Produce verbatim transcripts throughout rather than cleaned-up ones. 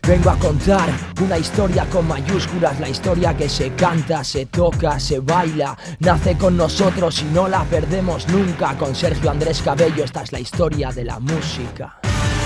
Vengo a contar una historia con mayúsculas, la historia que se canta, se toca, se baila, nace con nosotros y no la perdemos nunca. Con Sergio Andrés Cabello, esta es la historia de la música.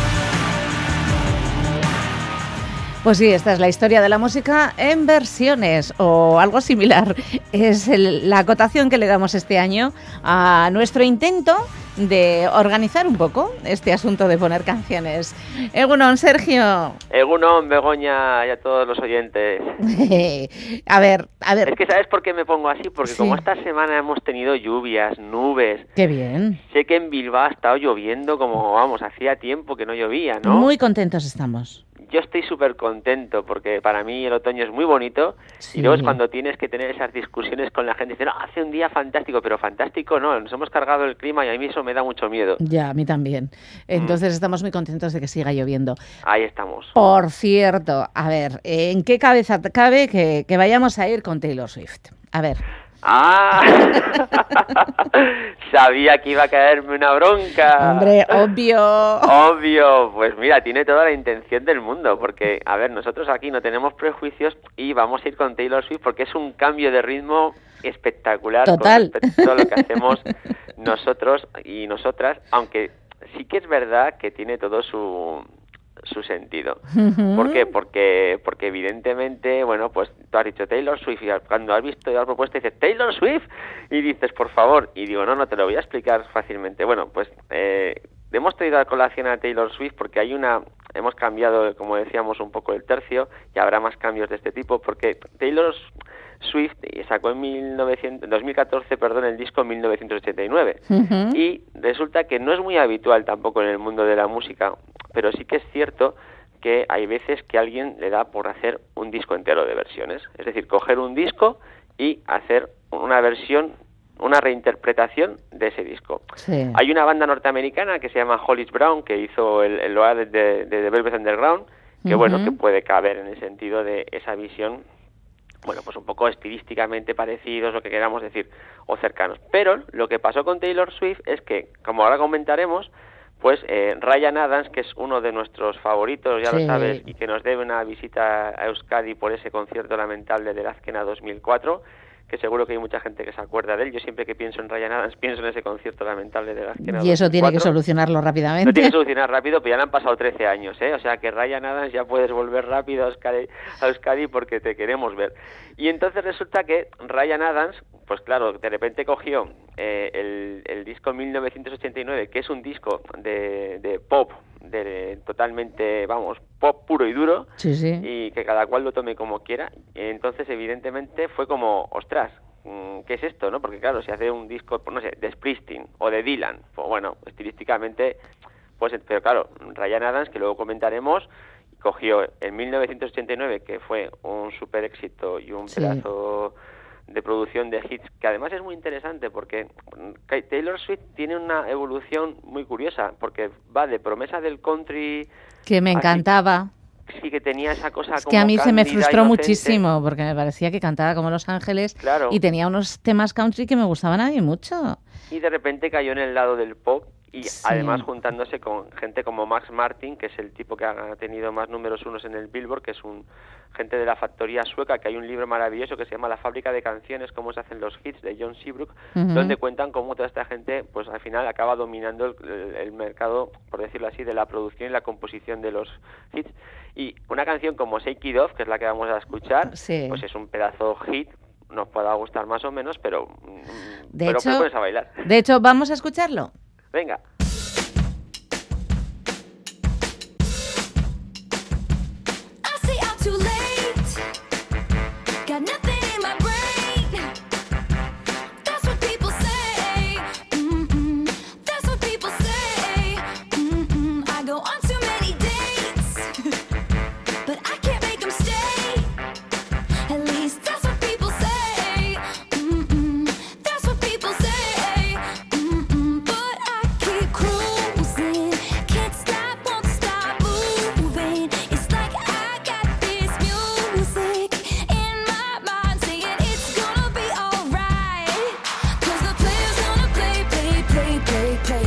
Pues sí, esta es la historia de la música en versiones o algo similar. Es el, la acotación que le damos este año a nuestro intento de organizar un poco este asunto de poner canciones. Egunon, Sergio. Egunon, Begoña y a todos los oyentes. a ver, a ver. Es que ¿sabes por qué me pongo así? Porque sí. Como esta semana hemos tenido lluvias, nubes. Qué bien. Sé que en Bilbao ha estado lloviendo como, vamos, hacía tiempo que no llovía, ¿no? Muy contentos estamos. Yo estoy súper contento porque para mí el otoño es muy bonito sí. Y luego es cuando tienes que tener esas discusiones con la gente. Dicen, no, hace un día fantástico, pero fantástico no, nos hemos cargado el clima y a mí eso me da mucho miedo. Ya, a mí también. Entonces mm. estamos muy contentos de que siga lloviendo. Ahí estamos. Por cierto, a ver, ¿en qué cabeza cabe que, que vayamos a ir con Taylor Swift? A ver... ¡Ah! Sabía que iba a caerme una bronca. Hombre, obvio. Obvio. Pues mira, tiene toda la intención del mundo. Porque, a ver, nosotros aquí no tenemos prejuicios y vamos a ir con Taylor Swift porque es un cambio de ritmo espectacular. Total. Con respecto a lo que hacemos nosotros y nosotras. Aunque sí que es verdad que tiene todo su... su sentido. Uh-huh. ¿Por qué? Porque porque evidentemente, bueno, pues tú has dicho Taylor Swift y cuando has visto la propuesta dices Taylor Swift y dices, por favor, y digo, no, no, te lo voy a explicar fácilmente. Bueno, pues eh, hemos traído a colación a Taylor Swift porque hay una, hemos cambiado, como decíamos, un poco el tercio y habrá más cambios de este tipo porque Taylor Swift sacó en mil novecientos, dos mil catorce, perdón, el disco en mil novecientos ochenta y nueve uh-huh. Y resulta que no es muy habitual tampoco en el mundo de la música, pero sí que es cierto que hay veces que a alguien le da por hacer un disco entero de versiones, es decir, coger un disco y hacer una versión, una reinterpretación de ese disco. Sí. Hay una banda norteamericana que se llama Hollis Brown que hizo el, el Load de, de The Velvet Underground, que uh-huh. bueno, que puede caber en el sentido de esa visión. Bueno, pues un poco estilísticamente parecidos, lo que queramos decir, o cercanos. Pero lo que pasó con Taylor Swift es que, como ahora comentaremos, pues eh, Ryan Adams, que es uno de nuestros favoritos, ya sí. lo sabes, y que nos debe una visita a Euskadi por ese concierto lamentable del Azkena dos mil cuatro, que seguro que hay mucha gente que se acuerda de él. Yo siempre que pienso en Ryan Adams pienso en ese concierto lamentable de la Azkena. Y eso dos mil cuatro. Tiene que solucionarlo rápidamente. Lo tiene que solucionar rápido, pero ya le han pasado trece años, ¿eh? O sea que Ryan Adams ya puedes volver rápido a Euskadi, a Euskadi porque te queremos ver. Y entonces resulta que Ryan Adams, pues claro, de repente cogió eh, el, el disco mil novecientos ochenta y nueve, que es un disco de, de pop, de totalmente, vamos, pop puro y duro, sí, sí. y que cada cual lo tome como quiera. Entonces, evidentemente, fue como, ostras, ¿qué es esto, no? Porque claro, si hace un disco, no sé, de Springsteen o de Dylan, pues bueno, estilísticamente, pues, pero claro, Ryan Adams, que luego comentaremos, cogió en mil novecientos ochenta y nueve, que fue un súper éxito y un sí. pedazo de producción de hits, que además es muy interesante porque Taylor Swift tiene una evolución muy curiosa, porque va de promesa del country... Que me encantaba. Así, sí, que tenía esa cosa es como que a mí se me frustró inocente. muchísimo, porque me parecía que cantaba como Los Ángeles, claro. Y tenía unos temas country que me gustaban a mí mucho. Y de repente cayó en el lado del pop, y sí. además juntándose con gente como Max Martin, que es el tipo que ha tenido más números unos en el Billboard, que es un gente de la factoría sueca, que hay un libro maravilloso que se llama La fábrica de canciones, cómo se hacen los hits, de John Seabrook, uh-huh. donde cuentan cómo toda esta gente, pues al final acaba dominando el, el, el mercado, por decirlo así, de la producción y la composición de los hits. Y una canción como Shake It Off, que es la que vamos a escuchar, sí. pues es un pedazo hit, nos pueda gustar más o menos, pero, de pero hecho, te pones a bailar. De hecho, ¿vamos a escucharlo? Venga.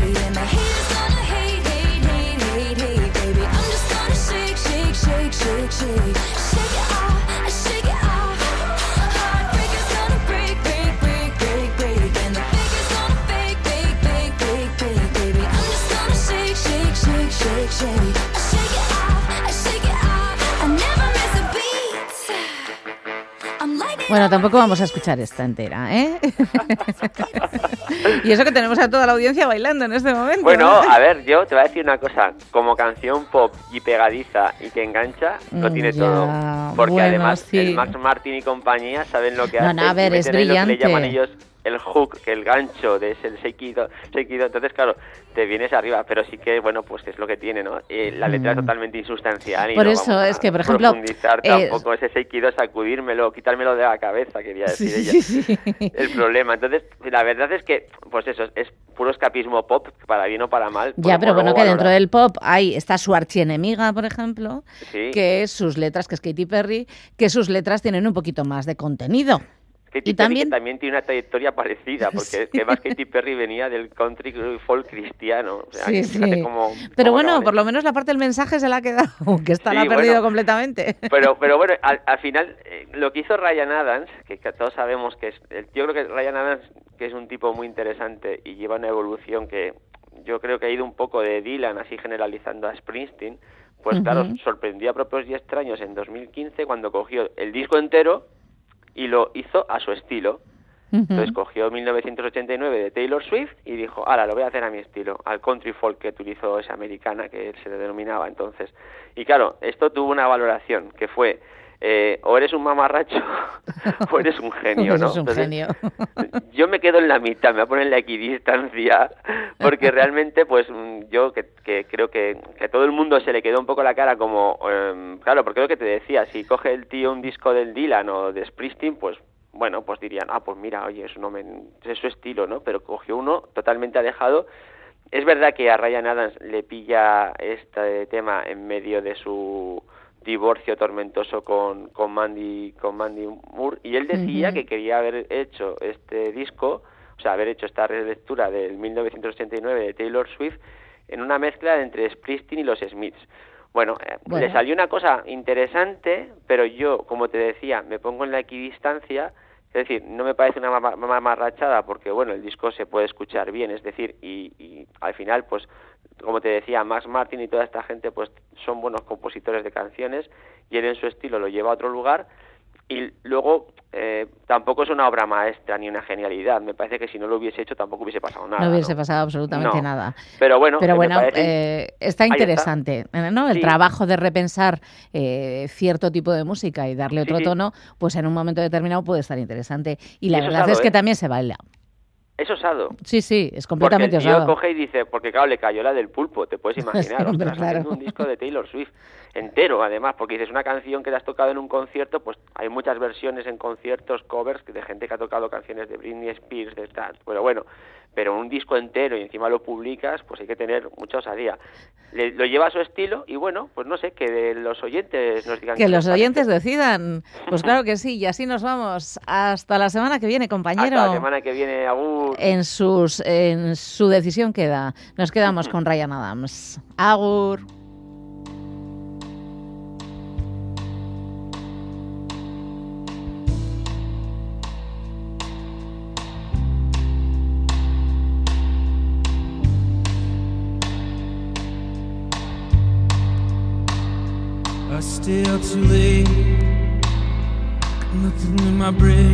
Shake, shake, shake, shake it off, shake it off. Heartbreaker's gonna break, break, break, break, break, and the faker's gonna fake, fake, fake, fake, fake, baby. I'm just gonna shake, shake, shake, shake, shake. I shake it off, I shake it off. I never miss a beat. I'm lighting Bueno, tampoco vamos a escuchar esta entera, ¿eh? Y eso que tenemos a toda la audiencia bailando en este momento. Bueno, ¿eh? a ver, yo te voy a decir una cosa. Como canción pop y pegadiza y que engancha, lo tiene Ya, todo. Porque bueno, además sí. el Max Martin y compañía saben lo que No, hacen. no, a ver, y es meten ahí lo que le brillante. llaman ellos el hook, que el gancho de ese sequido, sequido. Entonces, claro, te vienes arriba, pero sí que, bueno, pues es lo que tiene, ¿no? Eh, la letra es totalmente insustancial y Por no eso, vamos a es que, por ejemplo, profundizar eh, tampoco ese sequido, sacudírmelo, quitármelo de la cabeza, quería decir Sí, ella. sí, sí. El problema. Entonces, la verdad es que, pues eso, es puro escapismo pop, para bien o para mal. Ya, pero podemos bueno, luego que dentro valorar. del pop hay está su archienemiga, por ejemplo, Sí. que es sus letras, que es Katy Perry, que sus letras tienen un poquito más de contenido. Katy Y Perry, también- que también tiene una trayectoria parecida, porque Sí. es que además Katy Perry venía del country folk cristiano. O sea, Sí, que fíjate sí. cómo- Pero cómo bueno, acaban por lo hechos. menos la parte del mensaje se la ha quedado, que esta Sí, la ha perdido bueno. completamente. Pero, pero bueno, al, al final, eh, lo que hizo Ryan Adams, que, que todos sabemos que es... el- yo creo que Ryan Adams, que es un tipo muy interesante y lleva una evolución que yo creo que ha ido un poco de Dylan, así generalizando a Springsteen, pues Ujú. claro, sorprendió a propios y extraños en dos mil quince cuando cogió el disco entero y lo hizo a su estilo. Entonces cogió mil novecientos ochenta y nueve de Taylor Swift y dijo, ahora lo voy a hacer a mi estilo, al country folk que utilizó esa americana, que se le denominaba entonces. Y claro, esto tuvo una valoración, que fue, eh, o eres un mamarracho o eres un genio, ¿no? Eres un Entonces, genio. yo me quedo en la mitad, me voy a poner en la equidistancia, porque realmente, pues, mm, yo que, que creo que, que a todo el mundo se le quedó un poco la cara como, eh, claro, porque lo que te decía, si coge el tío un disco del Dylan o de Springsteen, pues, bueno, pues dirían, ah, pues mira, oye, es, un hombre, es su estilo, ¿no? Pero cogió uno totalmente alejado. Es verdad que a Ryan Adams le pilla este tema en medio de su divorcio tormentoso con, con Mandy con Mandy Moore, y él decía Ujú. que quería haber hecho este disco, o sea, haber hecho esta relectura del mil novecientos ochenta y nueve de Taylor Swift en una mezcla entre Springsteen y los Smiths. Bueno, eh, Bueno. le salió una cosa interesante, pero yo, como te decía, me pongo en la equidistancia, es decir, no me parece una mama- mamarrachada porque, bueno, el disco se puede escuchar bien, es decir, y, y al final, pues, como te decía, Max Martin y toda esta gente, pues, son buenos compositores de canciones y él en su estilo lo lleva a otro lugar. Y luego, eh, tampoco es una obra maestra ni una genialidad. Me parece que si no lo hubiese hecho tampoco hubiese pasado nada. No hubiese ¿no? pasado absolutamente No. nada. Pero bueno, Pero me bueno, parece- eh, está Ahí está. interesante, eh, ¿no? El Sí. trabajo de repensar eh, cierto tipo de música y darle otro Sí, sí. tono, pues en un momento determinado puede estar interesante. Y la Y eso verdad osado, es que ¿eh? también se baila. Es osado. Sí, sí, es Porque completamente el tío osado. coge y dice, porque claro, le cayó la del pulpo, te puedes imaginar, Sí, hombre, ostras, claro. haciendo un disco de Taylor Swift entero, además, porque dices una canción que te has tocado en un concierto, pues hay muchas versiones en conciertos, covers, de gente que ha tocado canciones de Britney Spears, de tal, pero bueno, pero un disco entero y encima lo publicas, pues hay que tener mucha osadía. Le- lo lleva a su estilo y bueno, pues no sé, que de los oyentes nos digan Que qué los les oyentes parece. decidan. Pues claro que sí, y así nos vamos. Hasta la semana que viene, compañero. Hasta la semana que viene, Agur. En, sus, en su decisión queda. Nos quedamos con Ryan Adams. Agur. I stay out too late, got nothing in my brain.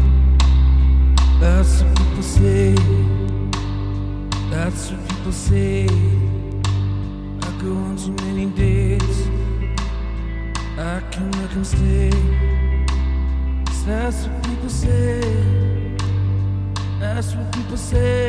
That's what people say, that's what people say. I go on too many dates, I can make them stay. 'Cause that's what people say, that's what people say.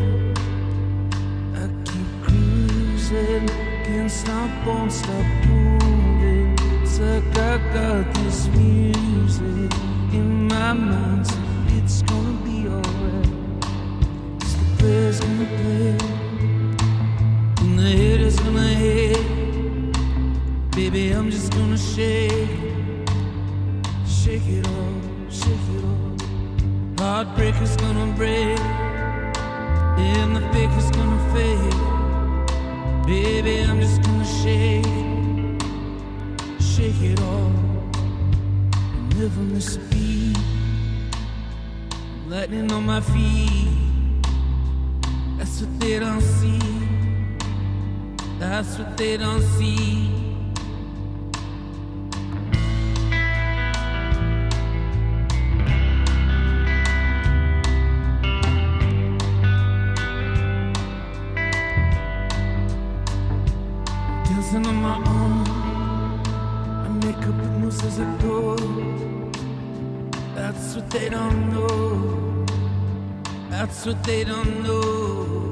I keep cruising, can't stop, won't stop moving. It's like I got this music in my mind, so it's gonna be alright. 'Cause the player's gonna play, and the haters gonna hate. Baby, I'm just gonna shake, shake it off, shake it off. Heartbreaker's gonna break, and the faker's gonna fade. Baby, I'm just gonna shake, shake shake it all, never miss a beat. Lightning on my feet, that's what they don't see. That's what they don't see. Dancing on my own, I make up the moves as I go. That's what they don't know. That's what they don't know.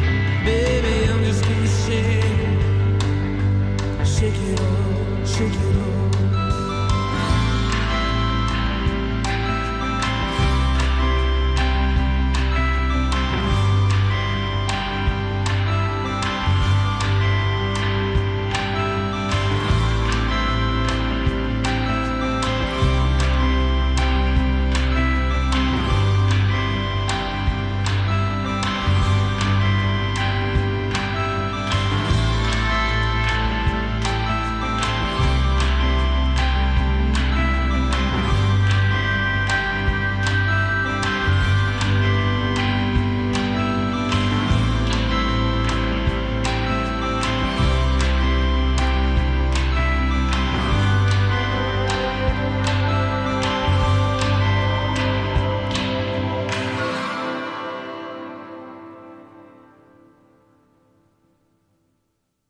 Shake it all, shake it